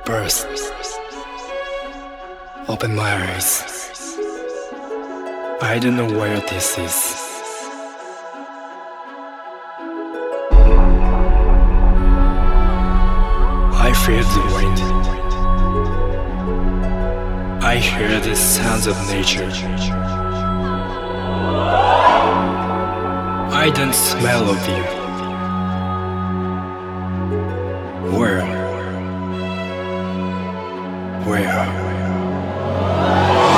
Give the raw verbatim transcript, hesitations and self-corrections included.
burst. Open my eyes. I don't know where this is. I feel the wind. I hear the sounds of nature. I don't smell of you.